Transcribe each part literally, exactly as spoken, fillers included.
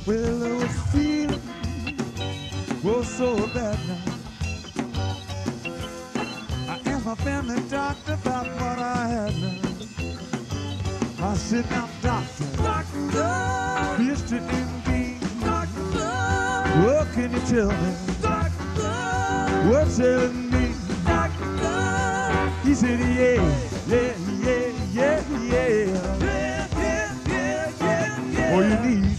Well, I was feeling was so bad now. I asked my family doctor about what I had now. I said, now doctor, doctor, Mister M D, doctor, what can you tell me? Doctor, what's telling me? Doctor, he said, yeah, yeah, yeah, yeah, yeah, yeah, yeah, yeah, yeah, yeah. All you need.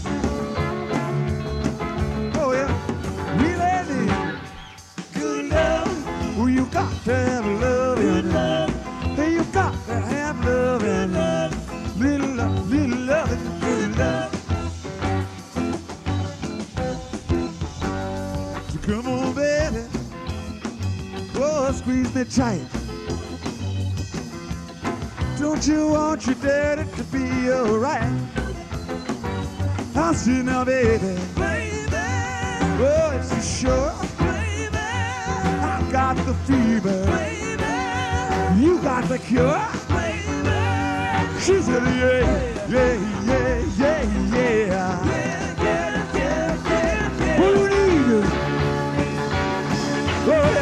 To have love and love. Hey, you got to have love and love. Little love, little love and little love. So come on, baby. Oh, squeeze me tight. Don't you want your daddy to be alright? I said, now, baby, baby. Oh, it's a sure. Got the fever, baby. You got the cure, baby. She said, yeah, yeah, yeah, yeah, yeah, yeah, yeah, yeah, yeah. What do you need? Oh, yeah.